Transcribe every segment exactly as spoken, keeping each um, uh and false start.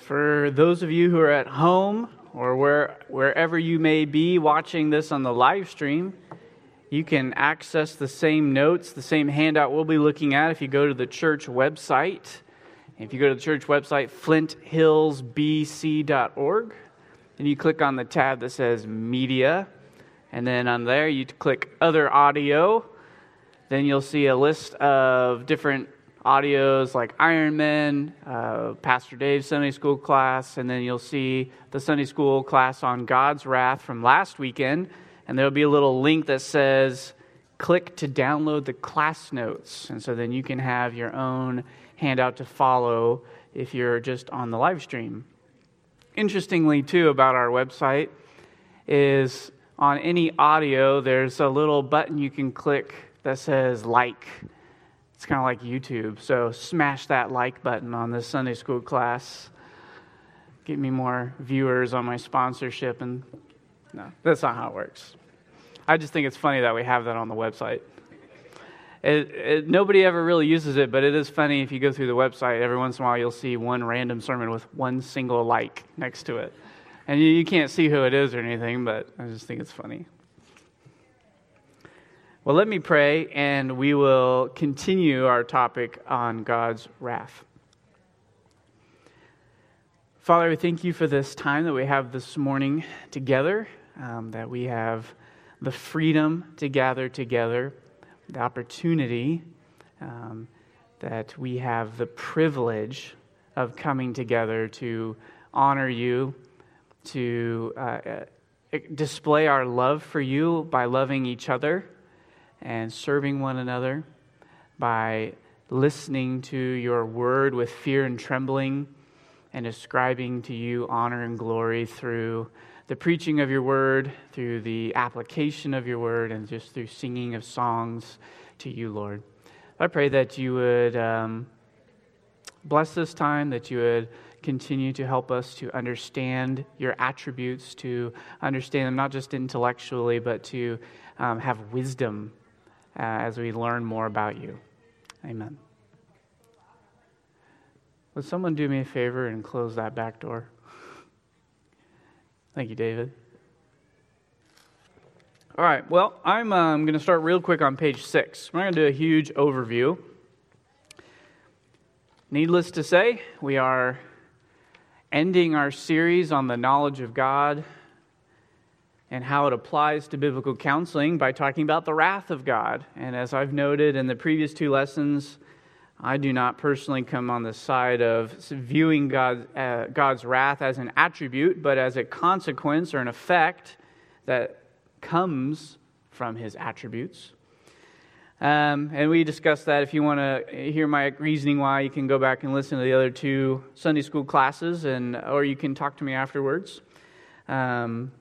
For those of you who are at home or where, wherever you may be watching this on the live stream, you can access the same notes, the same handout we'll be looking at if you go to the church website. If you go to the church website, flint hills b c dot org, and you click on the tab that says Media, and then on there you click Other Audio. Then you'll see a list of different audios like Iron Men, uh, Pastor Dave's Sunday School class, and then you'll see the Sunday School class on God's Wrath from last weekend, and there'll be a little link that says, click to download the class notes, and so then you can have your own handout to follow if you're just on the live stream. Interestingly, too, about our website is on any audio, there's a little button you can click that says like. It's kind of like YouTube, so smash that like button on this Sunday School class. Get me more viewers on my sponsorship, and no, that's not how it works. I just think it's funny that we have that on the website. It, it, nobody ever really uses it, but it is funny if you go through the website, every once in a while you'll see one random sermon with one single like next to it. And you, you can't see who it is or anything, but I just think it's funny. Well, let me pray, and we will continue our topic on God's wrath. Father, we thank you for this time that we have this morning together, um, that we have the freedom to gather together, the opportunity, um, that we have the privilege of coming together to honor you, to uh, display our love for you by loving each other and serving one another, by listening to your word with fear and trembling, and ascribing to you honor and glory through the preaching of your word, through the application of your word, and just through singing of songs to you, Lord. I pray that you would um, bless this time, that you would continue to help us to understand your attributes, to understand them not just intellectually, but to um, have wisdom Uh, as we learn more about you. Amen. Would someone do me a favor and close that back door? Thank you, David. All right, well, I'm um, going to start real quick on page six. We're going to do a huge overview. Needless to say, we are ending our series on the knowledge of God and how it applies to biblical counseling by talking about the wrath of God. And as I've noted in the previous two lessons, I do not personally come on the side of viewing God, uh, God's wrath as an attribute, but as a consequence or an effect that comes from His attributes. Um, and we discussed that. If you want to hear my reasoning why, you can go back and listen to the other two Sunday school classes, and or you can talk to me afterwards. Um,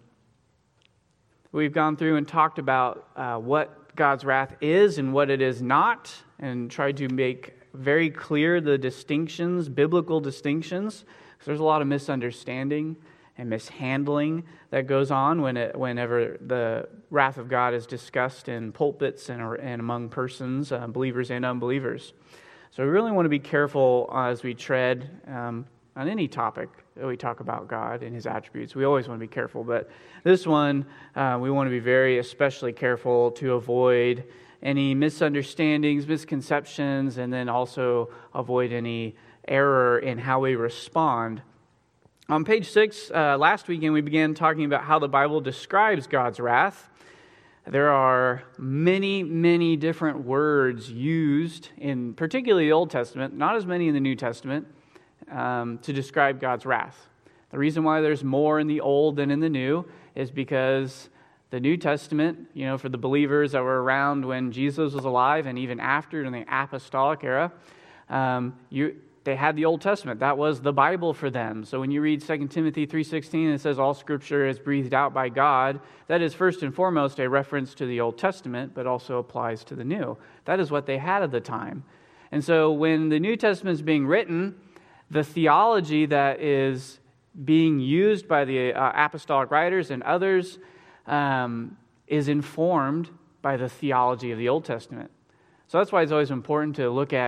We've gone through and talked about uh, what God's wrath is and what it is not, and tried to make very clear the distinctions, biblical distinctions, because there's a lot of misunderstanding and mishandling that goes on when it, whenever the wrath of God is discussed in pulpits and, and among persons, uh, believers and unbelievers. So we really want to be careful as we tread um, on any topic that we talk about God and His attributes. We always want to be careful, but this one, uh, we want to be very especially careful to avoid any misunderstandings, misconceptions, and then also avoid any error in how we respond. On page six, uh, last weekend, we began talking about how the Bible describes God's wrath. There are many, many different words used in particularly the Old Testament, not as many in the New Testament, Um, to describe God's wrath. The reason why there's more in the Old than in the New is because the New Testament, you know, for the believers that were around when Jesus was alive and even after in the apostolic era, um, you they had the Old Testament. That was the Bible for them. So when you read Second Timothy three sixteen, it says all Scripture is breathed out by God. That is first and foremost a reference to the Old Testament, but also applies to the New. That is what they had at the time. And so when the New Testament is being written, the theology that is being used by the uh, apostolic writers and others um, is informed by the theology of the Old Testament. So that's why it's always important to look at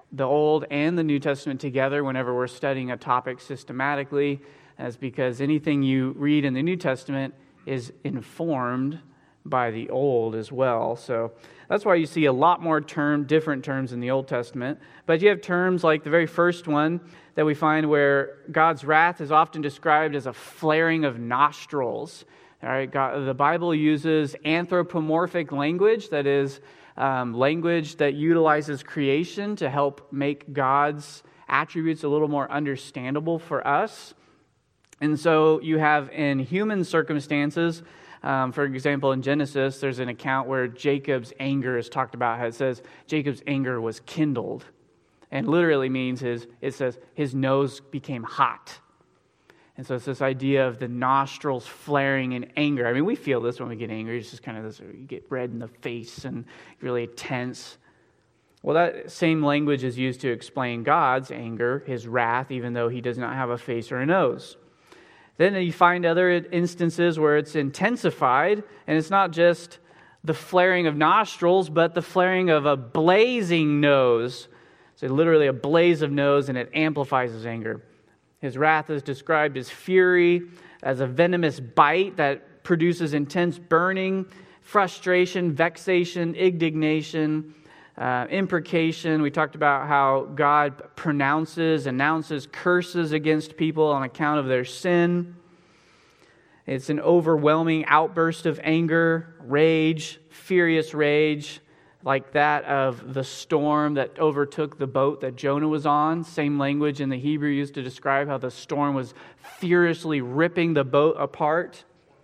the Old and the New Testament together whenever we're studying a topic systematically, as because anything you read in the New Testament is informed by the Old as well. So that's why you see a lot more term, different terms in the Old Testament. But you have terms like the very first one that we find where God's wrath is often described as a flaring of nostrils. All right, God, the Bible uses anthropomorphic language, that is, um, language that utilizes creation to help make God's attributes a little more understandable for us. And so you have in human circumstances, um, for example, in Genesis, there's an account where Jacob's anger is talked about. It says Jacob's anger was kindled. And literally means his, it says his nose became hot. And so it's this idea of the nostrils flaring in anger. I mean, we feel this when we get angry. It's just kind of this, you get red in the face and really tense. Well, that same language is used to explain God's anger, his wrath, even though he does not have a face or a nose. Then you find other instances where it's intensified, and it's not just the flaring of nostrils, but the flaring of a blazing nose. So literally a blaze of nose, and it amplifies his anger. His wrath is described as fury, as a venomous bite that produces intense burning, frustration, vexation, indignation, uh, imprecation. We talked about how God pronounces, announces curses against people on account of their sin. It's an overwhelming outburst of anger, rage, furious rage, like that of the storm that overtook the boat that Jonah was on. Same language in the Hebrew used to describe how the storm was furiously ripping the boat apart.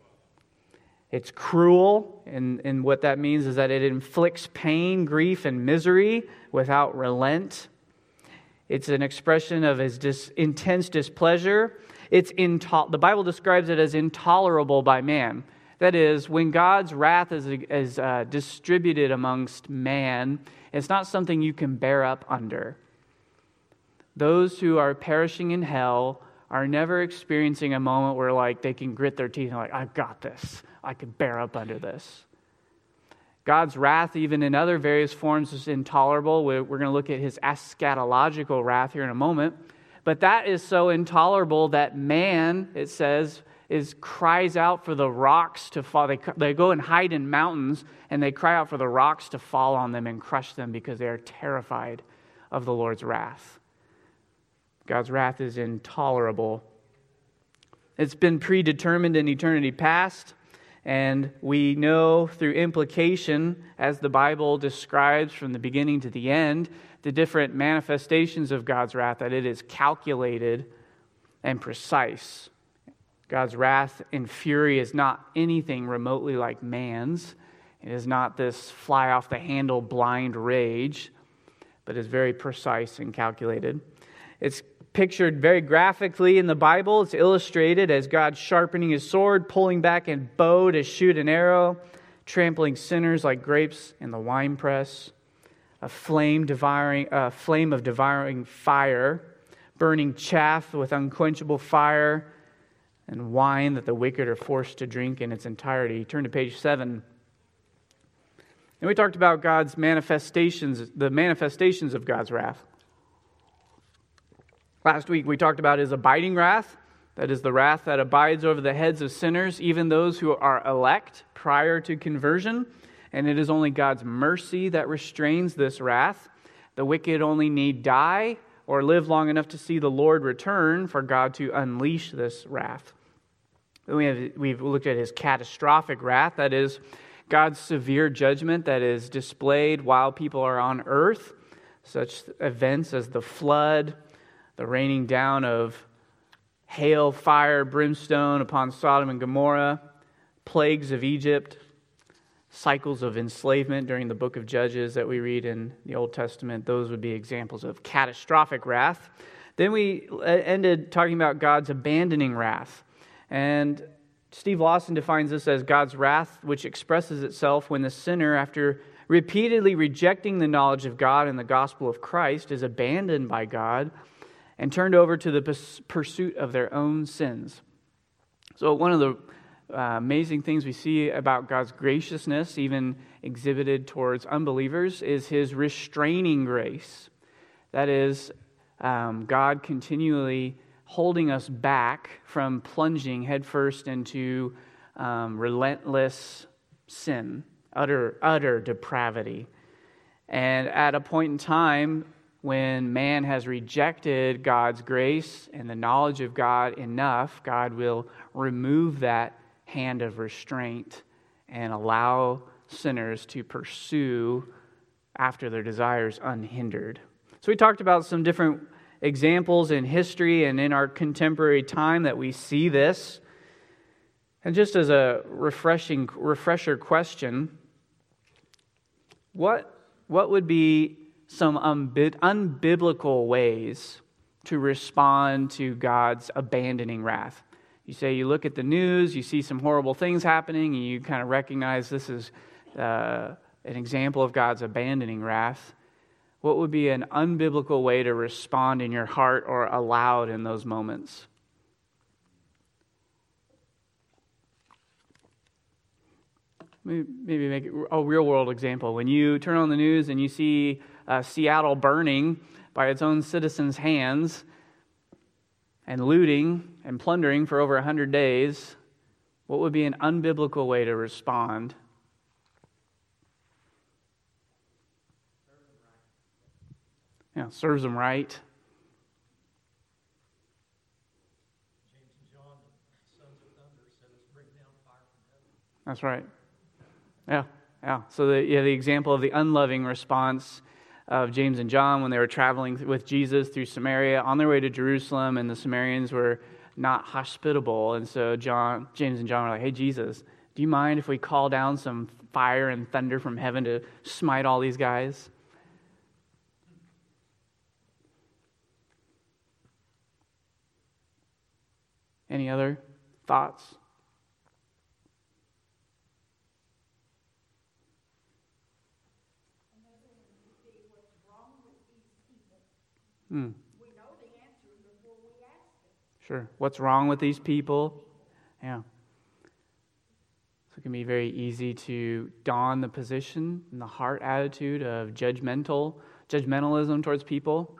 It's cruel, and, and what that means is that it inflicts pain, grief, and misery without relent. It's an expression of his dis, intense displeasure. It's into, the Bible describes it as intolerable by man. That is, when God's wrath is, is uh, distributed amongst man, it's not something you can bear up under. Those who are perishing in hell are never experiencing a moment where like they can grit their teeth and like, I've got this. I can bear up under this. God's wrath, even in other various forms, is intolerable. We're, we're going to look at his eschatological wrath here in a moment. But that is so intolerable that man, it says, is cries out for the rocks to fall. They, they go and hide in mountains, and they cry out for the rocks to fall on them and crush them because they are terrified of the Lord's wrath. God's wrath is intolerable. It's been predetermined in eternity past, and we know through implication, as the Bible describes from the beginning to the end, the different manifestations of God's wrath, that it is calculated and precise. God's wrath and fury is not anything remotely like man's. It is not this fly-off-the-handle blind rage, but is very precise and calculated. It's pictured very graphically in the Bible. It's illustrated as God sharpening his sword, pulling back a bow to shoot an arrow, trampling sinners like grapes in the winepress, a flame devouring, a flame of devouring fire, burning chaff with unquenchable fire, and wine that the wicked are forced to drink in its entirety. Turn to page seven. And we talked about God's manifestations, the manifestations of God's wrath. Last week we talked about his abiding wrath. That is the wrath that abides over the heads of sinners, even those who are elect prior to conversion. And it is only God's mercy that restrains this wrath. The wicked only need die or live long enough to see the Lord return for God to unleash this wrath. Then we have, we've looked at his catastrophic wrath, that is God's severe judgment that is displayed while people are on earth, such events as the flood, the raining down of hail, fire, brimstone upon Sodom and Gomorrah, plagues of Egypt, cycles of enslavement during the book of Judges that we read in the Old Testament. Those would be examples of catastrophic wrath. Then we ended talking about God's abandoning wrath. And Steve Lawson defines this as God's wrath, which expresses itself when the sinner, after repeatedly rejecting the knowledge of God and the gospel of Christ, is abandoned by God and turned over to the pursuit of their own sins. So one of the Uh, amazing things we see about God's graciousness, even exhibited towards unbelievers, is his restraining grace. That is, um, God continually holding us back from plunging headfirst into um, relentless sin, utter, utter depravity. And at a point in time when man has rejected God's grace and the knowledge of God enough, God will remove that hand of restraint and allow sinners to pursue after their desires unhindered. So we talked about some different examples in history and in our contemporary time that we see this. And just as a refreshing refresher question, what what would be some unbi- unbiblical ways to respond to God's abandoning wrath? You say you look at the news, you see some horrible things happening, and you kind of recognize this is uh, an example of God's abandoning wrath. What would be an unbiblical way to respond in your heart or aloud in those moments? Maybe make a real-world example. When you turn on the news and you see uh, Seattle burning by its own citizens' hands and looting and plundering for over one hundred days, what would be an unbiblical way to respond? Yeah, serves them right. James and John, sons of thunder, said, "Let's bring down fire from heaven." That's right. Yeah, yeah. So the yeah, the example of the unloving response of James and John when they were traveling with Jesus through Samaria on their way to Jerusalem, and the Samaritans were not hospitable, and so John, James and John were like, "Hey, Jesus, do you mind if we call down some fire and thunder from heaven to smite all these guys?" Any other thoughts? Hmm. We know the answer before we ask it. Sure. What's wrong with these people? Yeah. So it can be very easy to don the position and the heart attitude of judgmental, judgmentalism towards people.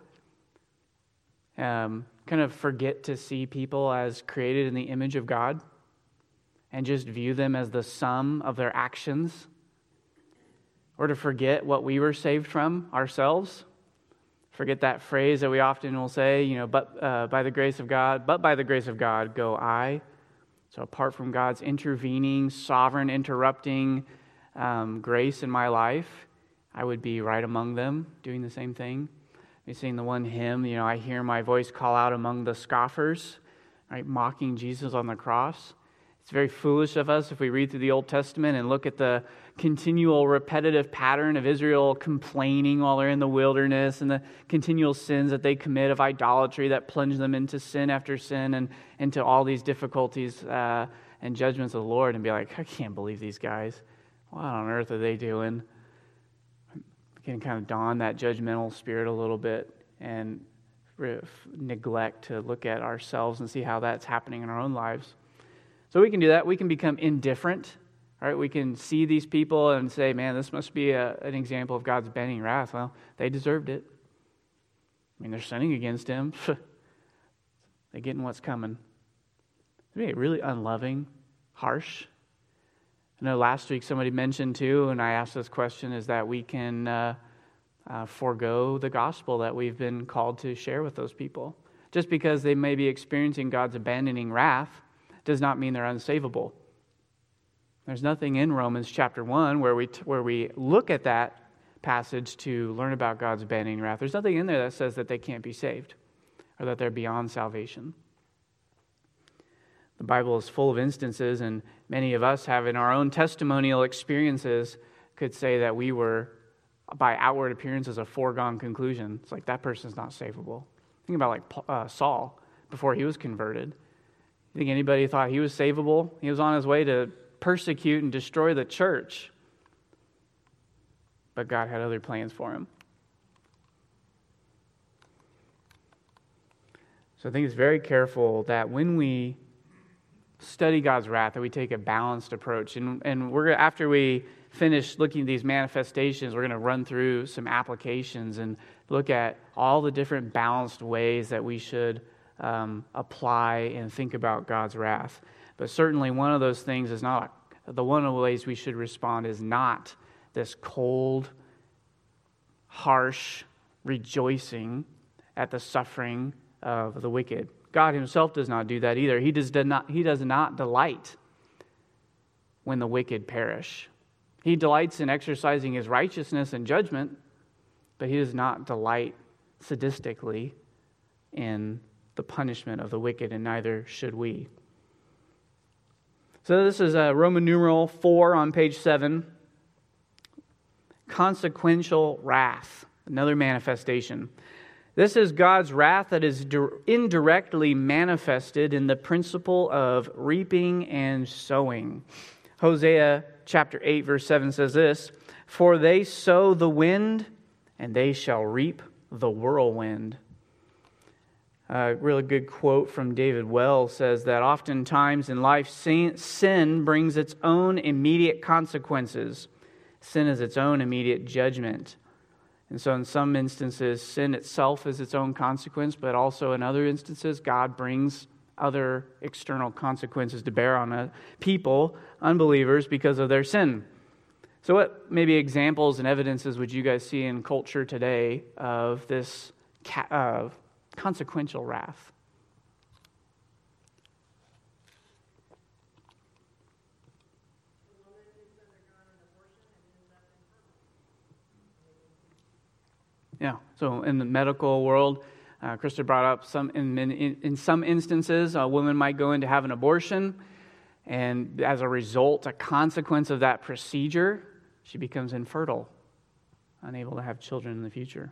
Um, kind of forget to see people as created in the image of God and just view them as the sum of their actions. Or to forget what we were saved from ourselves. Forget that phrase that we often will say, you know, but uh, by the grace of God, but by the grace of God go I. So apart from God's intervening, sovereign, interrupting um, grace in my life, I would be right among them doing the same thing. We sing the one hymn, you know, I hear my voice call out among the scoffers, right, mocking Jesus on the cross. It's very foolish of us if we read through the Old Testament and look at the continual repetitive pattern of Israel complaining while they're in the wilderness and the continual sins that they commit of idolatry that plunge them into sin after sin and into all these difficulties uh, and judgments of the Lord, and be like, I can't believe these guys. What on earth are they doing? We can kind of don that judgmental spirit a little bit and re- neglect to look at ourselves and see how that's happening in our own lives. So we can do that. We can become indifferent. Right? We can see these people and say, man, this must be a, an example of God's bending wrath. Well, they deserved it. I mean, they're sinning against him. They're getting what's coming. It'd be really unloving, harsh. I know last week somebody mentioned too, and I asked this question, is that we can uh, uh, forego the gospel that we've been called to share with those people. Just because they may be experiencing God's abandoning wrath does not mean they're unsavable. There's nothing in Romans chapter one where we t- where we look at that passage to learn about God's abandoning wrath. There's nothing in there that says that they can't be saved or that they're beyond salvation. The Bible is full of instances, and many of us have in our own testimonial experiences could say that we were, by outward appearances, a foregone conclusion. It's like, that person's not savable. Think about like uh, Saul before he was converted. You think anybody thought he was savable? He was on his way to persecute and destroy the church. But God had other plans for him. So I think it's very careful that when we study God's wrath, that we take a balanced approach. And, and we're after we finish looking at these manifestations, we're going to run through some applications and look at all the different balanced ways that we should um, apply and think about God's wrath. But certainly one of those things is not, the one of the ways we should respond is not this cold, harsh rejoicing at the suffering of the wicked. God himself does not do that either. He does not, he does not delight when the wicked perish. He delights in exercising his righteousness and judgment, but he does not delight sadistically in the punishment of the wicked, and neither should we. So this is uh, Roman numeral four on page seven. Consequential wrath, another manifestation. This is God's wrath that is indirectly manifested in the principle of reaping and sowing. Hosea chapter eight, verse seven says this, "For they sow the wind, and they shall reap the whirlwind." A really good quote from David Wells says that oftentimes in life, sin brings its own immediate consequences. Sin is its own immediate judgment. And so in some instances, sin itself is its own consequence, but also in other instances, God brings other external consequences to bear on a people, unbelievers, because of their sin. So what maybe examples and evidences would you guys see in culture today of this uh, consequential wrath? Yeah, so in the medical world, uh, Krista brought up some in, in, in some instances, a woman might go in to have an abortion, and as a result, a consequence of that procedure, she becomes infertile, unable to have children in the future.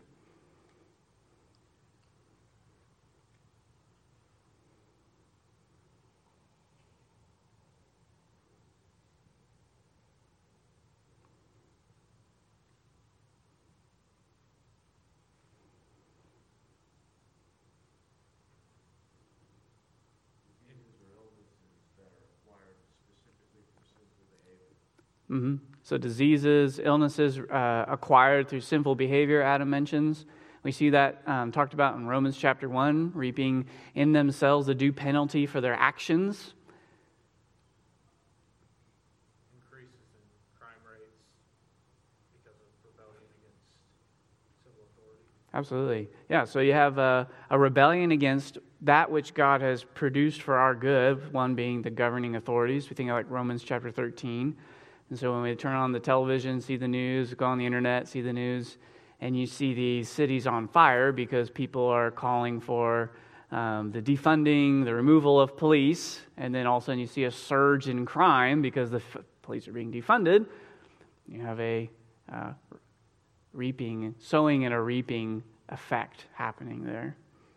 Mm-hmm. So diseases, illnesses uh, acquired through sinful behavior, Adam mentions. We see that um, talked about in Romans chapter one, reaping in themselves the due penalty for their actions. Increases in crime rates because of rebellion against civil authority. Absolutely. Yeah, so you have a, a rebellion against that which God has produced for our good, one being the governing authorities. We think of like Romans chapter thirteen. And so when we turn on the television, see the news, go on the internet, see the news, and you see these cities on fire because people are calling for um, the defunding, the removal of police, and then all of a sudden you see a surge in crime because the f- police are being defunded. You have a uh, reaping, sowing and a reaping effect happening there.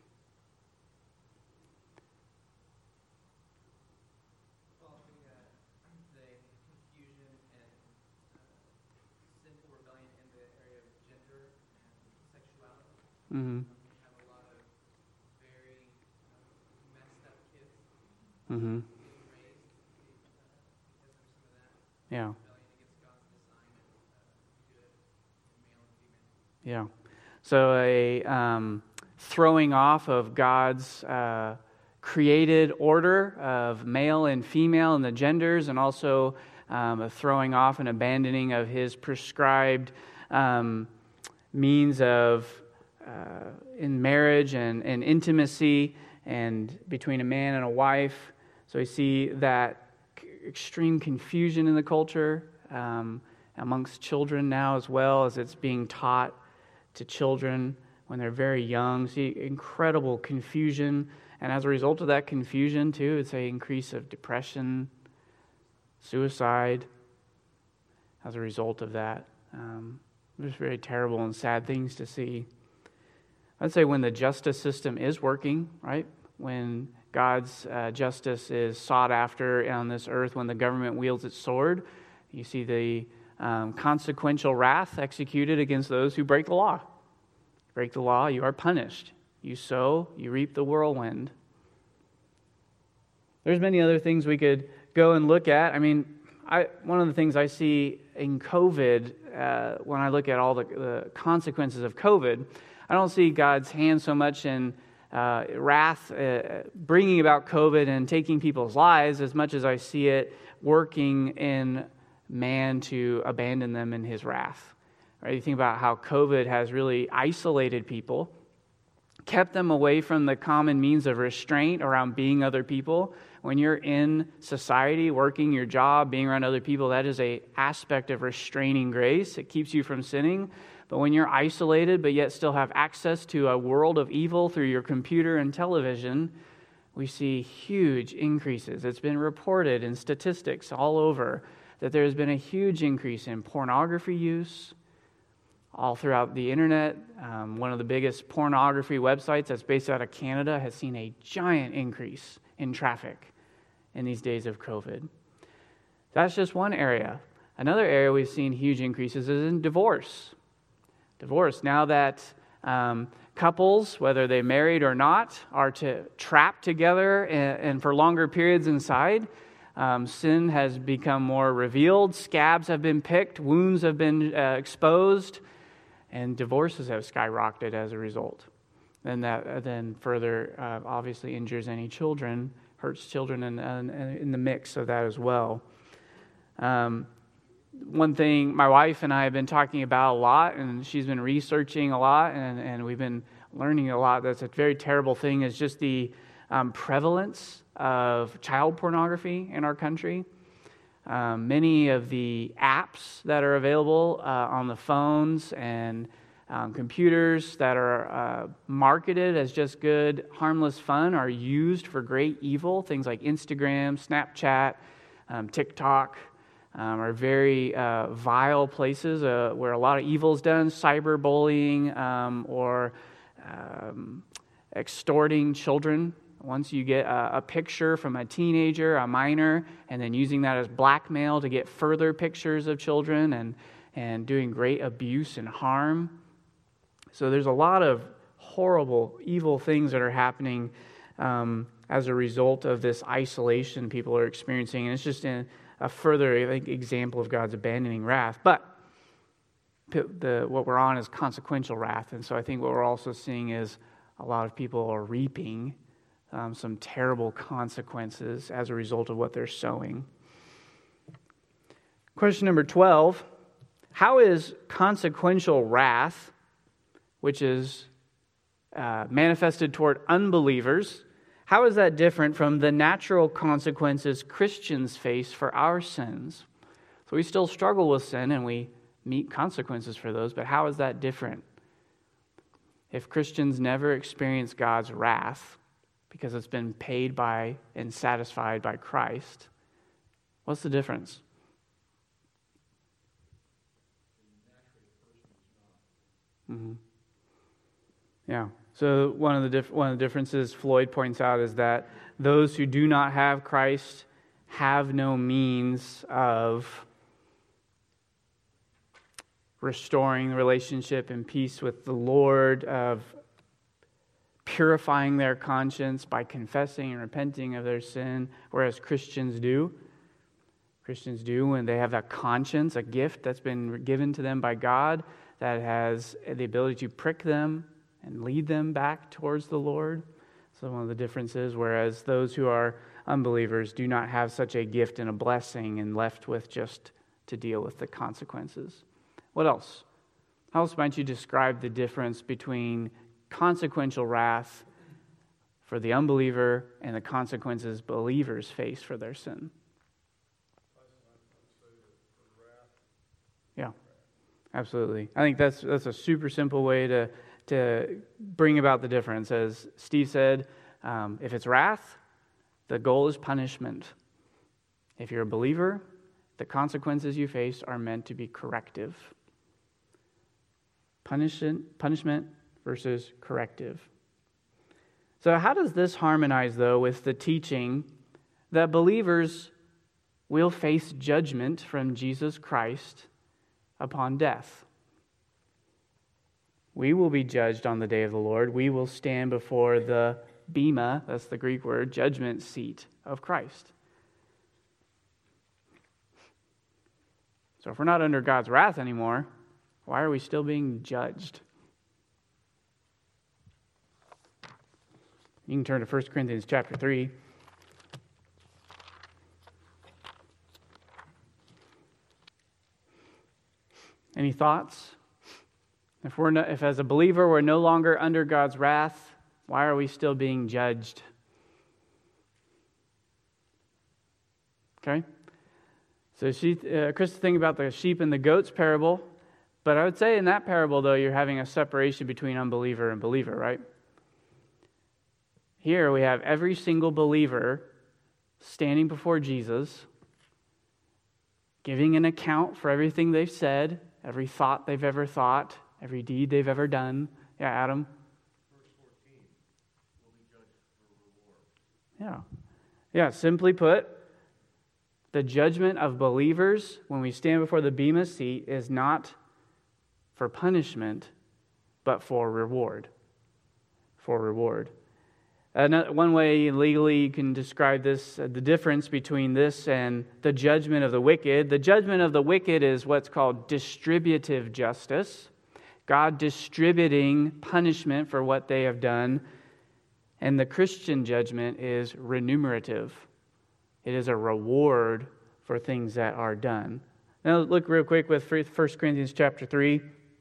Mm-hmm. Have a lot of very uh, messed up kids Mm-hmm. being raised uh, because of some of that Yeah. rebellion against God's design of uh, good in male and female. Yeah. So a um, throwing off of God's uh, created order of male and female and the genders, and also um, a throwing off and abandoning of his prescribed um, means of Uh, in marriage and, and intimacy and between a man and a wife. So we see that c- extreme confusion in the culture um, amongst children now as well, as it's being taught to children when they're very young. See incredible confusion, and as a result of that confusion too, it's an increase of depression, suicide as a result of that. Um, just very terrible and sad things to see. I'd say when the justice system is working, right? When God's uh, justice is sought after on this earth, when the government wields its sword, you see the um, consequential wrath executed against those who break the law. Break the law, you are punished. You sow, you reap the whirlwind. There's many other things we could go and look at. I mean, I, one of the things I see in COVID, uh, when I look at all the, the consequences of COVID, I don't see God's hand so much in uh, wrath, uh, bringing about COVID and taking people's lives, as much as I see it working in man to abandon them in his wrath. Right? You think about how COVID has really isolated people, kept them away from the common means of restraint around being other people. When you're in society, working your job, being around other people, that is an aspect of restraining grace. It keeps you from sinning. But when you're isolated, but yet still have access to a world of evil through your computer and television, we see huge increases. It's been reported in statistics all over that there's been a huge increase in pornography use all throughout the internet. Um, one of the biggest pornography websites that's based out of Canada has seen a giant increase in traffic in these days of COVID. That's just one area. Another area we've seen huge increases is in divorce. Divorce. Now that um, couples, whether they married or not, are to trapped together and, and for longer periods inside, um, sin has become more revealed. Scabs have been picked. Wounds have been uh, exposed. And divorces have skyrocketed as a result. And that uh, then further uh, obviously injures any children, hurts children in, in, in the mix of that as well. Um, one thing my wife and I have been talking about a lot, and she's been researching a lot, and, and we've been learning a lot, that's a very terrible thing, is just the um, prevalence of child pornography in our country. Um, many of the apps that are available uh, on the phones and um, computers that are uh, marketed as just good, harmless fun are used for great evil. Things like Instagram, Snapchat, um, TikTok um, are very uh, vile places uh, where a lot of evil is done. Cyberbullying um, or um, extorting children. Once you get a, a picture from a teenager, a minor, and then using that as blackmail to get further pictures of children and, and doing great abuse and harm. So there's a lot of horrible, evil things that are happening um, as a result of this isolation people are experiencing. And it's just a, a further I think, example of God's abandoning wrath. But the, what we're on is consequential wrath. And so I think what we're also seeing is a lot of people are reaping Um, some terrible consequences as a result of what they're sowing. Question number twelve, how is consequential wrath, which is uh, manifested toward unbelievers, how is that different from the natural consequences Christians face for our sins? So we still struggle with sin and we meet consequences for those, but how is that different? If Christians never experience God's wrath, because it's been paid by and satisfied by Christ, what's the difference? Mm-hmm. Yeah. So one of the diff- one of the differences Floyd points out is that those who do not have Christ have no means of restoring the relationship and peace with the Lord, of purifying their conscience by confessing and repenting of their sin, whereas Christians do. Christians do when they have a conscience, a gift that's been given to them by God that has the ability to prick them and lead them back towards the Lord. So one of the differences, whereas those who are unbelievers do not have such a gift and a blessing and left with just to deal with the consequences. What else? How else might you describe the difference between consequential wrath for the unbeliever and the consequences believers face for their sin? Yeah, absolutely. I think that's that's a super simple way to to bring about the difference. As Steve said, um, if it's wrath, the goal is punishment. If you're a believer, the consequences you face are meant to be corrective. Punishment, punishment versus corrective. So how does this harmonize, though, with the teaching that believers will face judgment from Jesus Christ upon death? We will be judged on the day of the Lord. We will stand before the bema, that's the Greek word, judgment seat of Christ. So if we're not under God's wrath anymore, why are we still being judged? You can turn to First Corinthians chapter three. Any thoughts? If we're no, if as a believer we're no longer under God's wrath, why are we still being judged? Okay? So she, uh, Chris is thinking about the sheep and the goats parable, but I would say in that parable, though, you're having a separation between unbeliever and believer, right? Here we have every single believer standing before Jesus, giving an account for everything they've said, every thought they've ever thought, every deed they've ever done. Yeah, Adam? Verse fourteen, will be judged for reward. Yeah. Yeah, simply put, the judgment of believers when we stand before the Bema seat is not for punishment, but for reward. For reward. Another, one way legally you can describe this, uh, the difference between this and the judgment of the wicked. The judgment of the wicked is what's called distributive justice. God distributing punishment for what they have done. And the Christian judgment is remunerative. It is a reward for things that are done. Now look real quick with First Corinthians chapter three.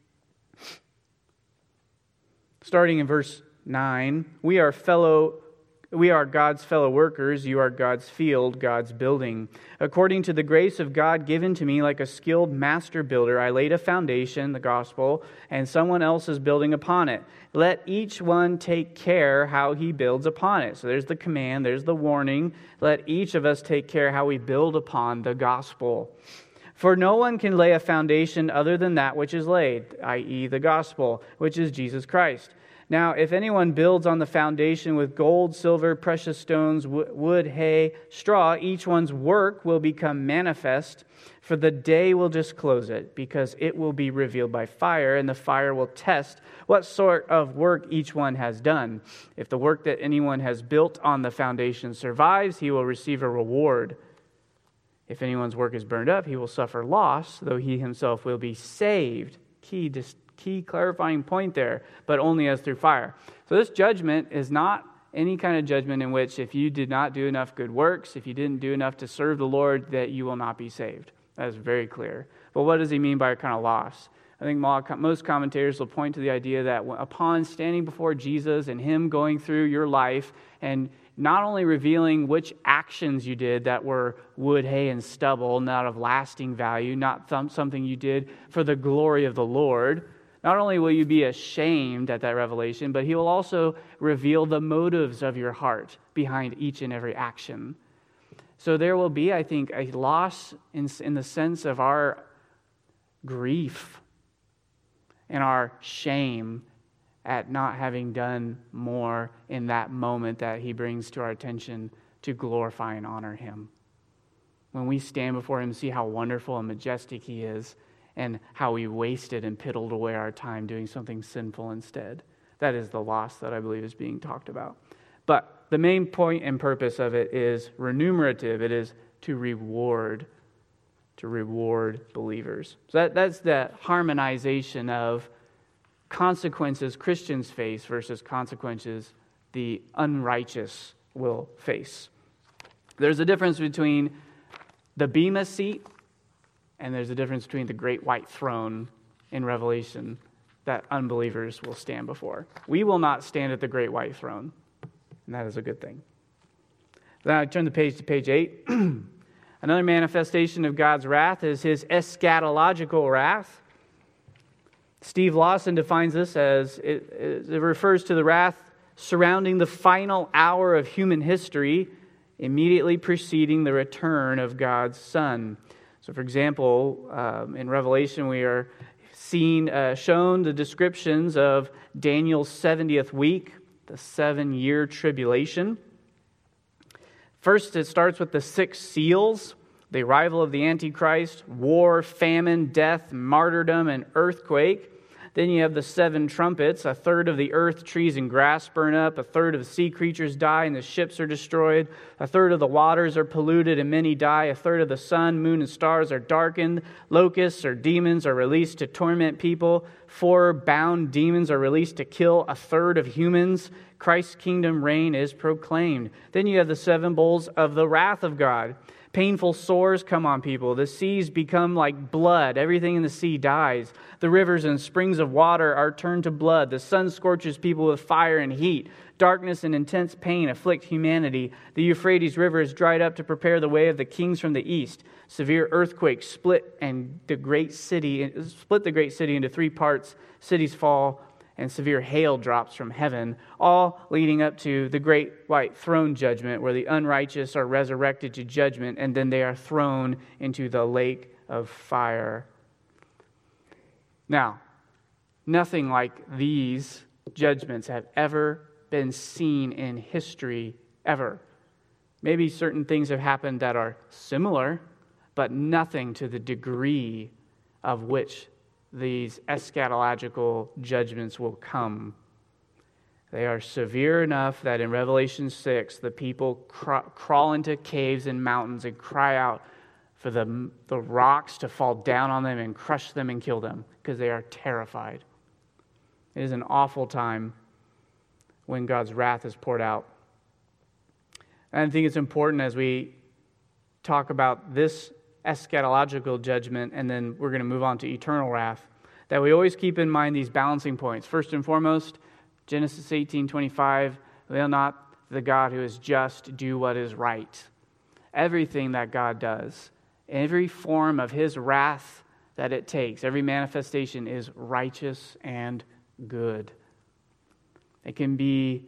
Starting in verse nine, we are fellow we are God's fellow workers, you are God's field, God's building. According to the grace of God given to me, like a skilled master builder, I laid a foundation, the gospel, and someone else is building upon it. Let each one take care how he builds upon it. So there's the command, there's the warning. Let each of us take care how we build upon the gospel. For no one can lay a foundation other than that which is laid, that is the gospel, which is Jesus Christ. Now, if anyone builds on the foundation with gold, silver, precious stones, wood, hay, straw, each one's work will become manifest, for the day will disclose it, because it will be revealed by fire, and the fire will test what sort of work each one has done. If the work that anyone has built on the foundation survives, he will receive a reward. If anyone's work is burned up, he will suffer loss, though he himself will be saved. Key dis- Key clarifying point there, but only as through fire. So this judgment is not any kind of judgment in which if you did not do enough good works, if you didn't do enough to serve the Lord, that you will not be saved. That is very clear. But what does he mean by a kind of loss? I think most commentators will point to the idea that upon standing before Jesus and him going through your life and not only revealing which actions you did that were wood, hay, and stubble, not of lasting value, not th- something you did for the glory of the Lord, not only will you be ashamed at that revelation, but he will also reveal the motives of your heart behind each and every action. So there will be, I think, a loss in, in the sense of our grief and our shame at not having done more in that moment that he brings to our attention to glorify and honor him. When we stand before him and see how wonderful and majestic he is, and how we wasted and piddled away our time doing something sinful instead. That is the loss that I believe is being talked about. But the main point and purpose of it is remunerative. It is to reward, to reward believers. So that, that's the harmonization of consequences Christians face versus consequences the unrighteous will face. There's a difference between the Bema seat and there's a difference between the great white throne in Revelation that unbelievers will stand before. We will not stand at the great white throne, and that is a good thing. Then I turn the page to page eight. Another manifestation of God's wrath is his eschatological wrath. Steve Lawson defines this as, it, it refers to the wrath surrounding the final hour of human history, immediately preceding the return of God's Son. So, for example, um, in Revelation, we are seen, uh, shown the descriptions of Daniel's seventieth week, the seven-year tribulation. First, it starts with the six seals, the arrival of the Antichrist, war, famine, death, martyrdom, and earthquake. Then you have the seven trumpets. A third of the earth, trees, and grass burn up. A third of the sea creatures die, and the ships are destroyed. A third of the waters are polluted, and many die. A third of the sun, moon, and stars are darkened. Locusts or demons are released to torment people. Four bound demons are released to kill a third of humans. Christ's kingdom reign is proclaimed. Then you have the seven bowls of the wrath of God. Painful sores come on people. The seas become like blood. Everything in the sea dies. The rivers and springs of water are turned to blood. The sun scorches people with fire and heat. Darkness and intense pain afflict humanity. The Euphrates River is dried up to prepare the way of the kings from the east. Severe earthquakes split and the great city split the great city into three parts. Cities fall, and severe hail drops from heaven, all leading up to the great white throne judgment, where the unrighteous are resurrected to judgment, and then they are thrown into the lake of fire. Now, nothing like these judgments have ever been seen in history, ever. Maybe certain things have happened that are similar, but nothing to the degree of which these eschatological judgments will come. They are severe enough that in Revelation six, the people cr- crawl into caves and mountains and cry out for the, the rocks to fall down on them and crush them and kill them, because they are terrified. It is an awful time when God's wrath is poured out. And I think it's important as we talk about this eschatological judgment, and then we're going to move on to eternal wrath, that we always keep in mind these balancing points. First and foremost, Genesis eighteen twenty-five, will not the God who is just do what is right? Everything that God does, every form of his wrath that it takes, every manifestation is righteous and good. It can be,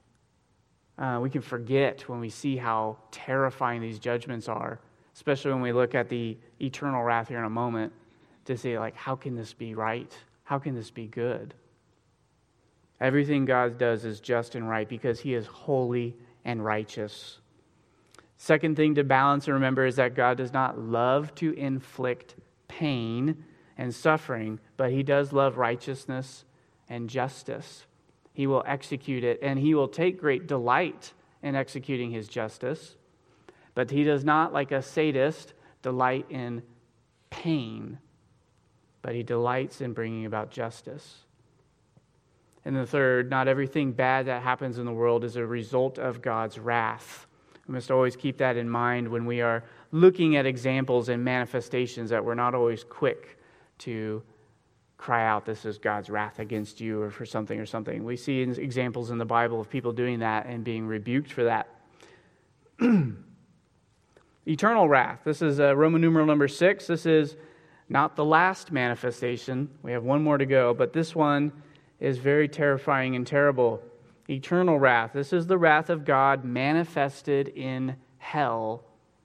uh, we can forget when we see how terrifying these judgments are, especially when we look at the eternal wrath here in a moment, to say, like, how can this be right? How can this be good? Everything God does is just and right because he is holy and righteous. Second thing to balance and remember is that God does not love to inflict pain and suffering, but he does love righteousness and justice. He will execute it, and he will take great delight in executing his justice. But he does not, like a sadist, delight in pain, but he delights in bringing about justice. And the third, not everything bad that happens in the world is a result of God's wrath. We must always keep that in mind when we are looking at examples and manifestations, that we're not always quick to cry out, this is God's wrath against you or for something or something. We see examples in the Bible of people doing that and being rebuked for that. Eternal wrath. This is uh, Roman numeral number six. This is not the last manifestation. We have one more to go, but this one is very terrifying and terrible. Eternal wrath. This is the wrath of God manifested in hell.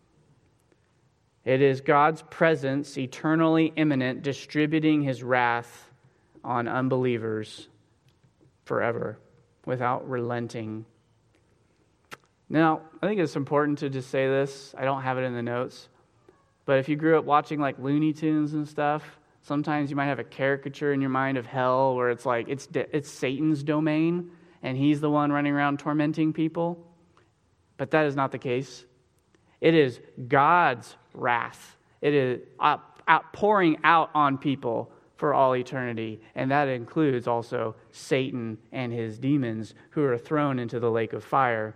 It is God's presence, eternally imminent, distributing his wrath on unbelievers forever without relenting. Now, I think it's important to just say this. I don't have it in the notes. But if you grew up watching like Looney Tunes and stuff, sometimes you might have a caricature in your mind of hell where it's like it's it's Satan's domain and he's the one running around tormenting people. But that is not the case. It is God's wrath. It is outpouring out on people for all eternity. And that includes also Satan and his demons who are thrown into the lake of fire.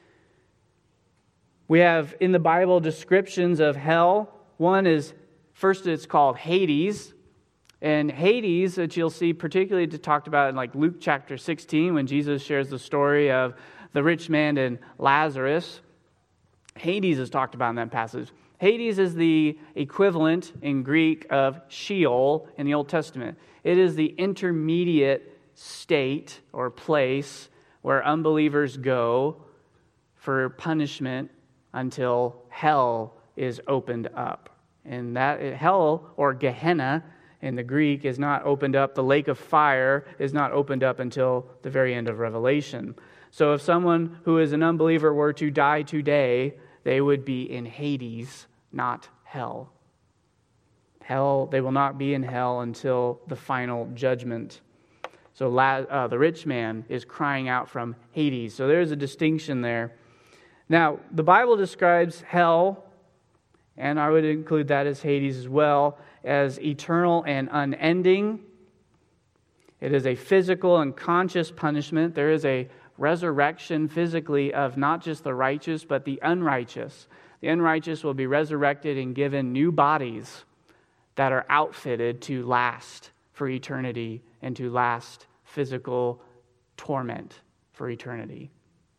We have in the Bible descriptions of hell. One is, first it's called Hades. And Hades, that you'll see particularly talked about in like Luke chapter sixteen, when Jesus shares the story of the rich man and Lazarus. Hades is talked about in that passage. Hades is the equivalent in Greek of Sheol in the Old Testament. It is the intermediate state or place where unbelievers go for punishment until hell is opened up. And that hell, or Gehenna in the Greek, is not opened up. The lake of fire is not opened up until the very end of Revelation. So if someone who is an unbeliever were to die today, they would be in Hades, not hell. Hell, they will not be in hell until the final judgment. So uh, the rich man is crying out from Hades. So there's a distinction there. Now, the Bible describes hell, and I would include that as Hades as well, as eternal and unending. It is a physical and conscious punishment. There is a resurrection physically of not just the righteous, but the unrighteous. The unrighteous will be resurrected and given new bodies that are outfitted to last for eternity and to last physical torment for eternity.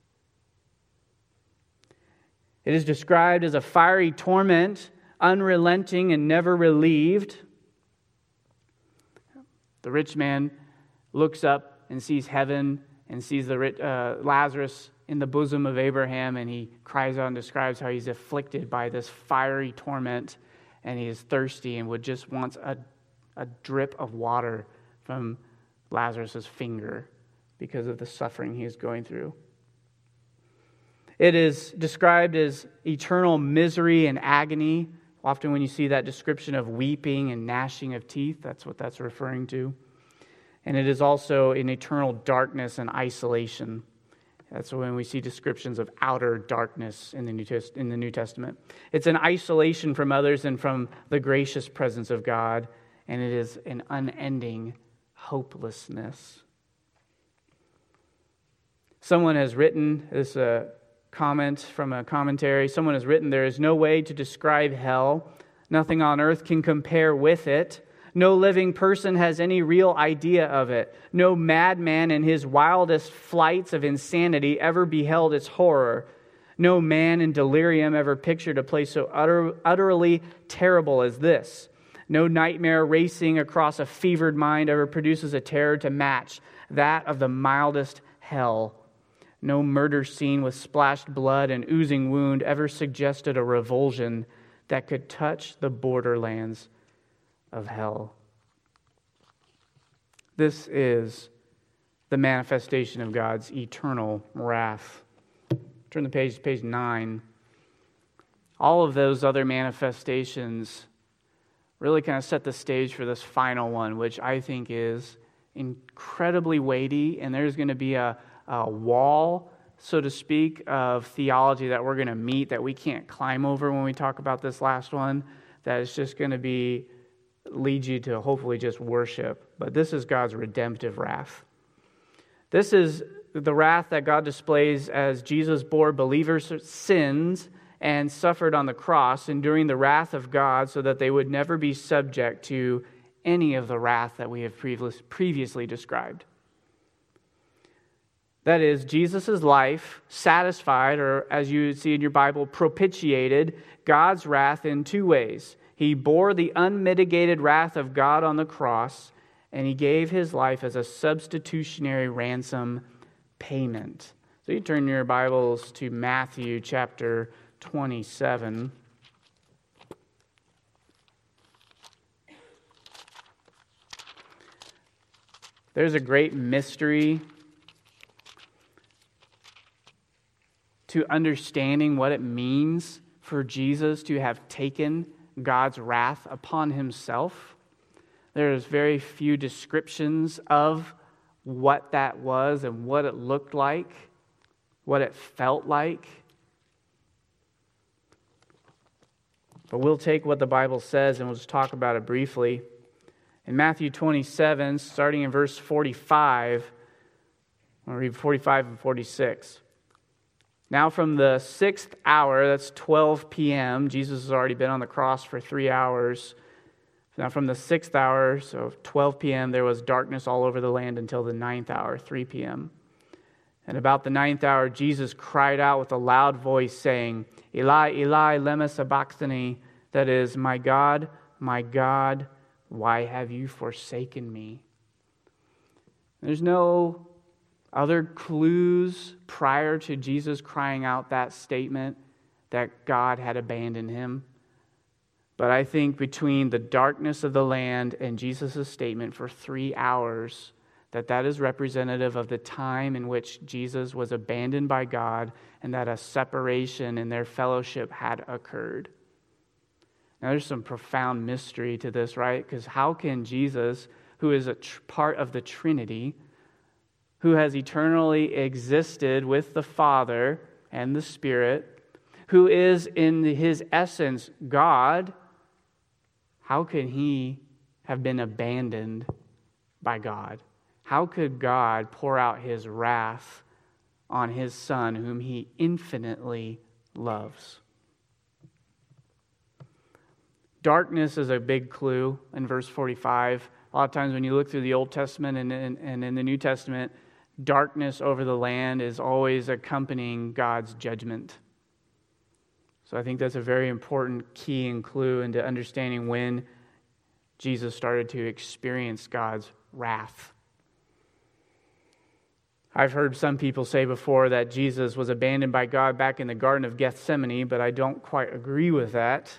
It is described as a fiery torment, unrelenting and never relieved. The rich man looks up and sees heaven and sees the rich, uh, Lazarus in the bosom of Abraham, and he cries out and describes how he's afflicted by this fiery torment, and he is thirsty and would just want a, a drip of water from Lazarus' finger because of the suffering he is going through. It is described as eternal misery and agony. Often when you see that description of weeping and gnashing of teeth, that's what that's referring to. And it is also in eternal darkness and isolation. That's when we see descriptions of outer darkness in the New Test- in the New Testament. It's an isolation from others and from the gracious presence of God, and it is an unending hopelessness. Someone has written, this uh, comment from a commentary, someone has written, there is no way to describe hell. Nothing on earth can compare with it. No living person has any real idea of it. No madman in his wildest flights of insanity ever beheld its horror. No man in delirium ever pictured a place so utter, utterly terrible as this. No nightmare racing across a fevered mind ever produces a terror to match that of the mildest hell. No murder scene with splashed blood and oozing wound ever suggested a revulsion that could touch the borderlands of hell. This is the manifestation of God's eternal wrath. Turn the page to page nine. All of those other manifestations really kind of set the stage for this final one, which I think is incredibly weighty, and there's going to be a, a wall, so to speak, of theology that we're going to meet that we can't climb over when we talk about this last one, that is just going to be lead you to hopefully just worship. But this is God's redemptive wrath. This is the wrath that God displays as Jesus bore believers' sins and suffered on the cross, enduring the wrath of God so that they would never be subject to any of the wrath that we have previously described. That is, Jesus' life satisfied, or as you see in your Bible, propitiated God's wrath in two ways. He bore the unmitigated wrath of God on the cross, and he gave his life as a substitutionary ransom payment. So you turn your Bibles to Matthew chapter twenty-seven. There's a great mystery to understanding what it means for Jesus to have taken God's wrath upon himself. There's very few descriptions of what that was and what it looked like, what it felt like. But we'll take what the Bible says and we'll just talk about it briefly. In Matthew twenty-seven, starting in verse forty-five, I'll read forty-five and forty-six. Now from the sixth hour, that's twelve p.m., Jesus has already been on the cross for three hours. Now from the sixth hour, so twelve p.m., there was darkness all over the land until the ninth hour, three p.m. And about the ninth hour, Jesus cried out with a loud voice, saying, Eli, Eli, lema sabachthani, that is, my God, my God, why have you forsaken me? There's no other clues prior to Jesus crying out that statement that God had abandoned him. But I think between the darkness of the land and Jesus' statement for three hours, that that is representative of the time in which Jesus was abandoned by God and that a separation in their fellowship had occurred. Now, there's some profound mystery to this, right? Because how can Jesus, who is a tr- part of the Trinity, who has eternally existed with the Father and the Spirit, who is in his essence God, how can he have been abandoned by God? How could God pour out his wrath on his Son, whom he infinitely loves? Darkness is a big clue in verse forty-five. A lot of times when you look through the Old Testament and in, and in the New Testament, darkness over the land is always accompanying God's judgment. So I think that's a very important key and clue into understanding when Jesus started to experience God's wrath. I've heard some people say before that Jesus was abandoned by God back in the Garden of Gethsemane, but I don't quite agree with that.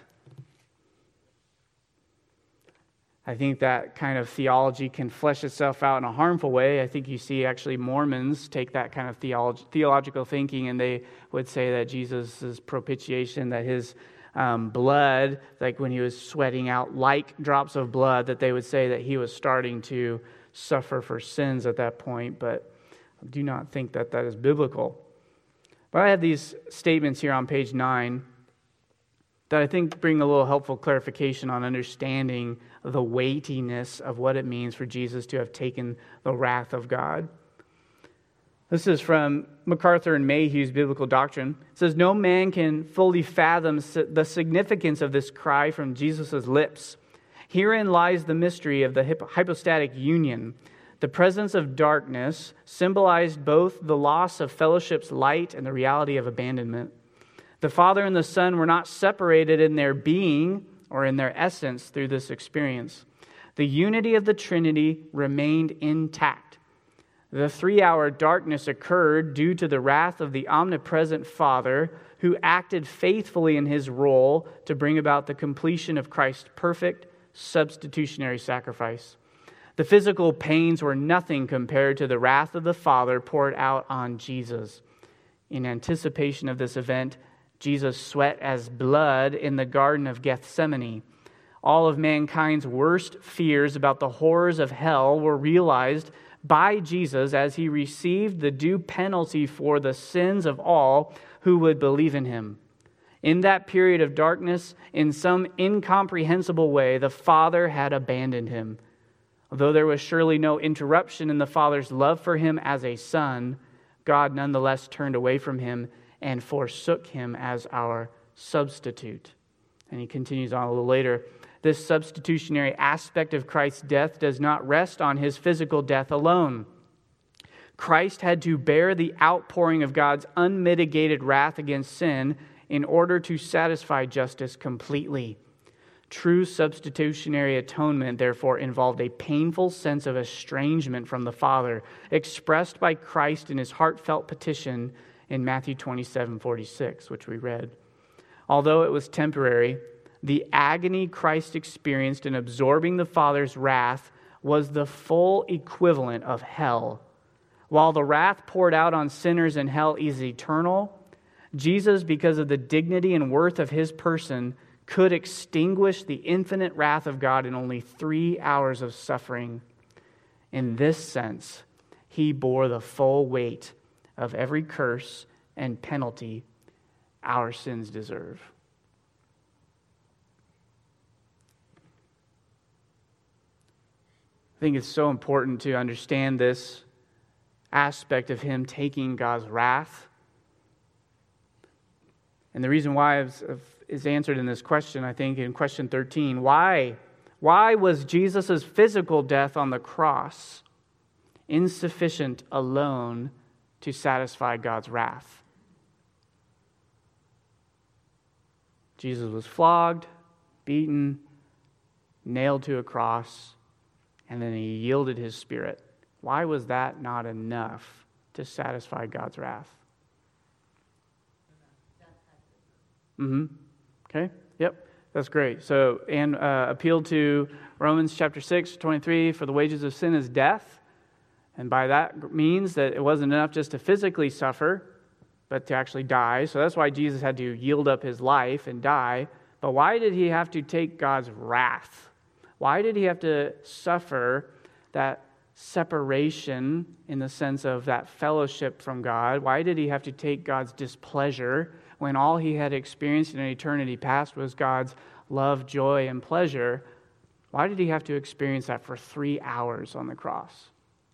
I think that kind of theology can flesh itself out in a harmful way. I think you see actually Mormons take that kind of theolog- theological thinking, and they would say that Jesus' propitiation, that his um, blood, like when he was sweating out like drops of blood, that they would say that he was starting to suffer for sins at that point, but I do not think that that is biblical. But I have these statements here on page nine that I think bring a little helpful clarification on understanding the weightiness of what it means for Jesus to have taken the wrath of God. This is from MacArthur and Mayhew's Biblical Doctrine. It says, "No man can fully fathom the significance of this cry from Jesus' lips. Herein lies the mystery of the hypostatic union. The presence of darkness symbolized both the loss of fellowship's light and the reality of abandonment. The Father and the Son were not separated in their being or in their essence through this experience. The unity of the Trinity remained intact. The three-hour darkness occurred due to the wrath of the omnipresent Father, who acted faithfully in his role to bring about the completion of Christ's perfect substitutionary sacrifice. The physical pains were nothing compared to the wrath of the Father poured out on Jesus. In anticipation of this event, Jesus sweat as blood in the Garden of Gethsemane. All of mankind's worst fears about the horrors of hell were realized by Jesus as he received the due penalty for the sins of all who would believe in him. In that period of darkness, in some incomprehensible way, the Father had abandoned him. Although there was surely no interruption in the Father's love for him as a son, God nonetheless turned away from him and forsook him as our substitute." And he continues on a little later. "This substitutionary aspect of Christ's death does not rest on his physical death alone. Christ had to bear the outpouring of God's unmitigated wrath against sin in order to satisfy justice completely. True substitutionary atonement, therefore, involved a painful sense of estrangement from the Father, expressed by Christ in his heartfelt petition in Matthew twenty-seven forty-six, which we read. Although it was temporary, the agony Christ experienced in absorbing the Father's wrath was the full equivalent of hell. While the wrath poured out on sinners in hell is eternal, Jesus, because of the dignity and worth of his person, could extinguish the infinite wrath of God in only three hours of suffering. In this sense, he bore the full weight of every curse and penalty our sins deserve." I think it's so important to understand this aspect of him taking God's wrath. And the reason why is answered in this question, I think, in question thirteen. Why? Why was Jesus' physical death on the cross insufficient alone to satisfy God's wrath? Jesus was flogged, beaten, nailed to a cross, and then he yielded his spirit. Why was that not enough to satisfy God's wrath? Mm-hmm. Okay. Yep. That's great. So, and uh, appealed to Romans chapter six, twenty-three, for the wages of sin is death. And by that means that it wasn't enough just to physically suffer, but to actually die. So that's why Jesus had to yield up his life and die. But why did he have to take God's wrath? Why did he have to suffer that separation in the sense of that fellowship from God? Why did he have to take God's displeasure when all he had experienced in eternity past was God's love, joy, and pleasure? Why did he have to experience that for three hours on the cross?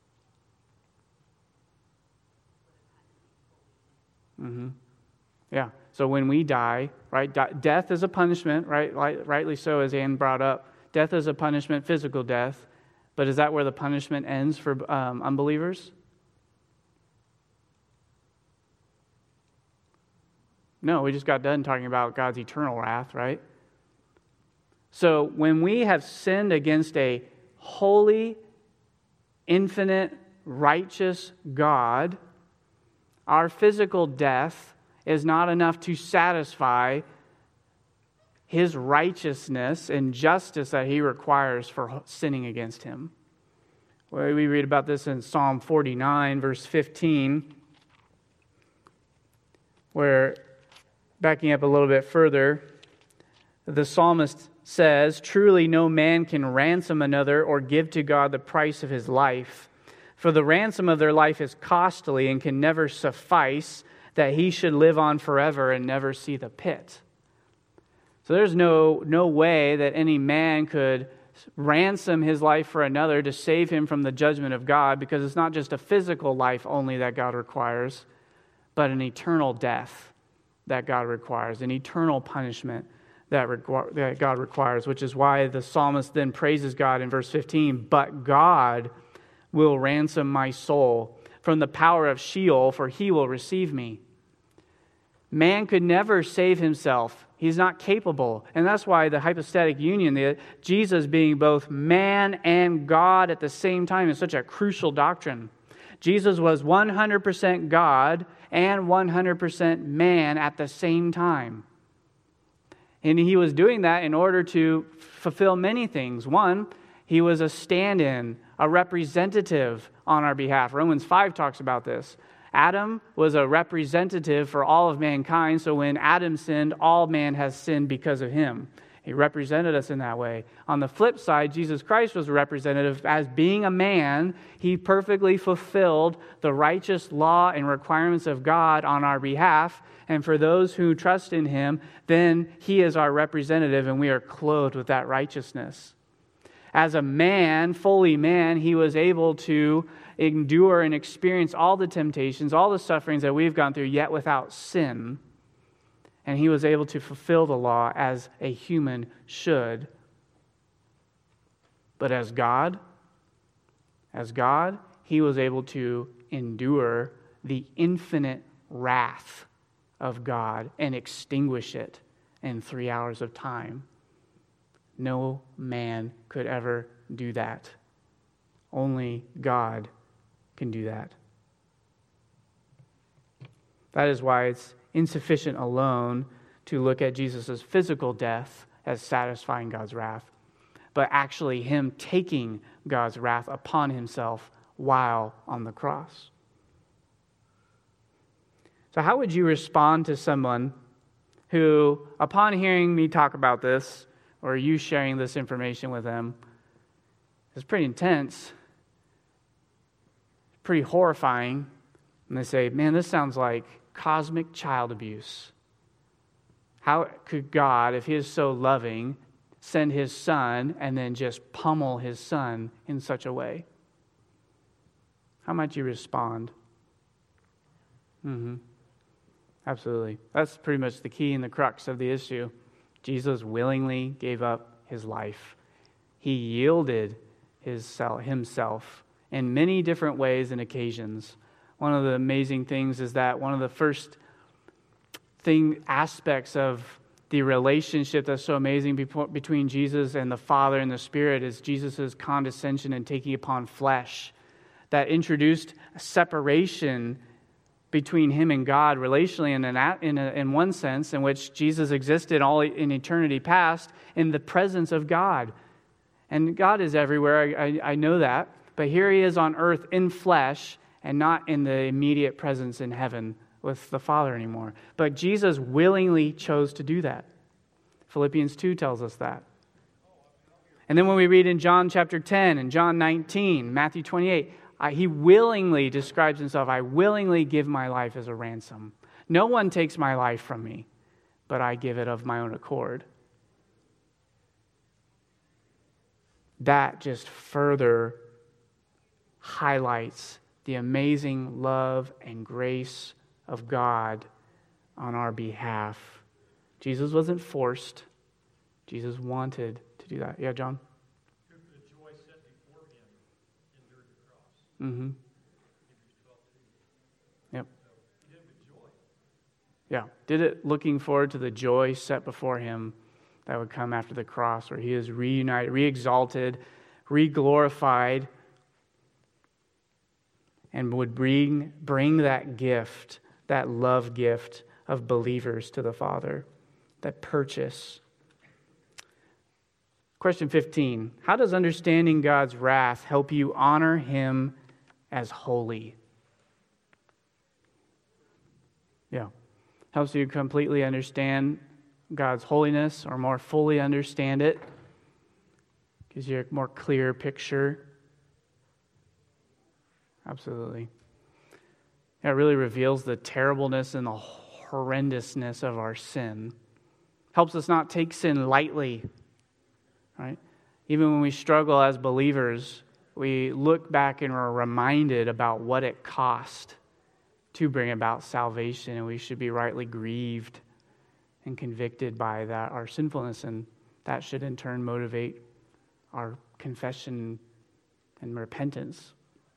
Mm-hmm. Yeah. So when we die, right, death is a punishment, right? Rightly so, as Anne brought up. Death is a punishment, physical death. But is that where the punishment ends for um, unbelievers? No, we just got done talking about God's eternal wrath, right? So when we have sinned against a holy, infinite, righteous God, our physical death is not enough to satisfy his righteousness and justice that he requires for sinning against him. Well, we read about this in Psalm forty-nine, verse fifteen, where, backing up a little bit further, the psalmist says, "Truly no man can ransom another or give to God the price of his life. For the ransom of their life is costly and can never suffice, that he should live on forever and never see the pit." So there's no, no way that any man could ransom his life for another to save him from the judgment of God, because it's not just a physical life only that God requires, but an eternal death that God requires, an eternal punishment that, requ- that God requires, which is why the psalmist then praises God in verse fifteen, "But God will ransom my soul from the power of Sheol, for he will receive me." Man could never save himself. He's not capable. And that's why the hypostatic union, the, Jesus being both man and God at the same time, is such a crucial doctrine. Jesus was one hundred percent God and one hundred percent man at the same time. And he was doing that in order to fulfill many things. One, he was a stand-in, a representative on our behalf. Romans five talks about this. Adam was a representative for all of mankind, so when Adam sinned, all man has sinned because of him. He represented us in that way. On the flip side, Jesus Christ was a representative. As being a man, he perfectly fulfilled the righteous law and requirements of God on our behalf. And for those who trust in him, then he is our representative, and we are clothed with that righteousness. As a man, fully man, he was able to endure and experience all the temptations, all the sufferings that we've gone through, yet without sin. And he was able to fulfill the law as a human should. But as God, as God, he was able to endure the infinite wrath of God and extinguish it in three hours of time. No man could ever do that. Only God can do that. That is why it's insufficient alone to look at Jesus' physical death as satisfying God's wrath, but actually him taking God's wrath upon himself while on the cross. So how would you respond to someone who, upon hearing me talk about this, or you sharing this information with them, is pretty intense, pretty horrifying, and they say, "Man, this sounds like cosmic child abuse. How could God, if he is so loving, send his son and then just pummel his son in such a way?" How might you respond? Mm-hmm. Absolutely. That's pretty much the key and the crux of the issue. Jesus willingly gave up his life. He yielded his self, himself in many different ways and occasions. One of the amazing things is that one of the first thing aspects of the relationship that's so amazing between Jesus and the Father and the Spirit is Jesus' condescension and taking upon flesh. That introduced a separation between him and God relationally in, an, in, a, in one sense, in which Jesus existed all in eternity past in the presence of God. And God is everywhere, I, I know that. But here he is on earth in flesh and not in the immediate presence in heaven with the Father anymore. But Jesus willingly chose to do that. Philippians two tells us that. And then when we read in John chapter ten and John nineteen, Matthew twenty-eight, I, he willingly describes himself, I willingly give my life as a ransom. No one takes my life from me, but I give it of my own accord. That just further highlights the amazing love and grace of God on our behalf. Jesus wasn't forced. Jesus wanted to do that. Yeah, John? Who for the joy set before him endured the cross. Mm-hmm. Hebrews twelve two. Yep. So he did it with joy. Yeah. Did it looking forward to the joy set before him that would come after the cross, where he is reunited, re-exalted, re-glorified, and would bring, bring that gift, that love gift of believers to the Father, that purchase. Question fifteen. How does understanding God's wrath help you honor him as holy? Yeah. Helps you completely understand God's holiness, or more fully understand it. Gives you a more clear picture. Absolutely. It really reveals the terribleness and the horrendousness of our sin. Helps us not take sin lightly. Right? Even when we struggle as believers, we look back and are reminded about what it cost to bring about salvation, and we should be rightly grieved and convicted by that, our sinfulness, and that should in turn motivate our confession and repentance.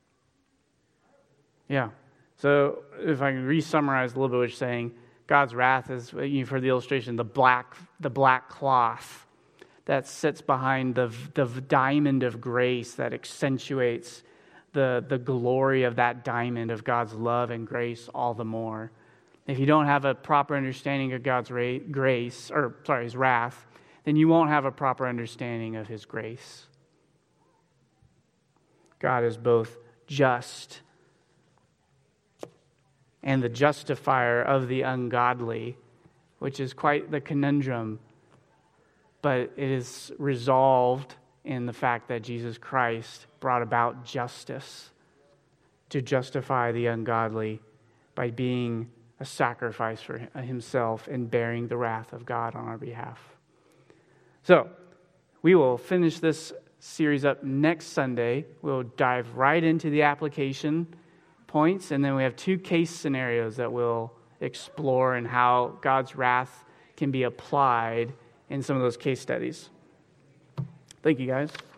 Yeah. So if I can re-summarize a little bit what you're saying, God's wrath is, you've heard the illustration, the black, the black cloth that sits behind the, the diamond of grace that accentuates the, the glory of that diamond of God's love and grace all the more. If you don't have a proper understanding of God's ra- grace, or sorry, his wrath, then you won't have a proper understanding of his grace. God is both just and the justifier of the ungodly, which is quite the conundrum, but it is resolved in the fact that Jesus Christ brought about justice to justify the ungodly by being a sacrifice for himself and bearing the wrath of God on our behalf. So, we will finish this series up next Sunday. We'll dive right into the application points, and then we have two case scenarios that we'll explore and how God's wrath can be applied in some of those case studies. Thank you, guys.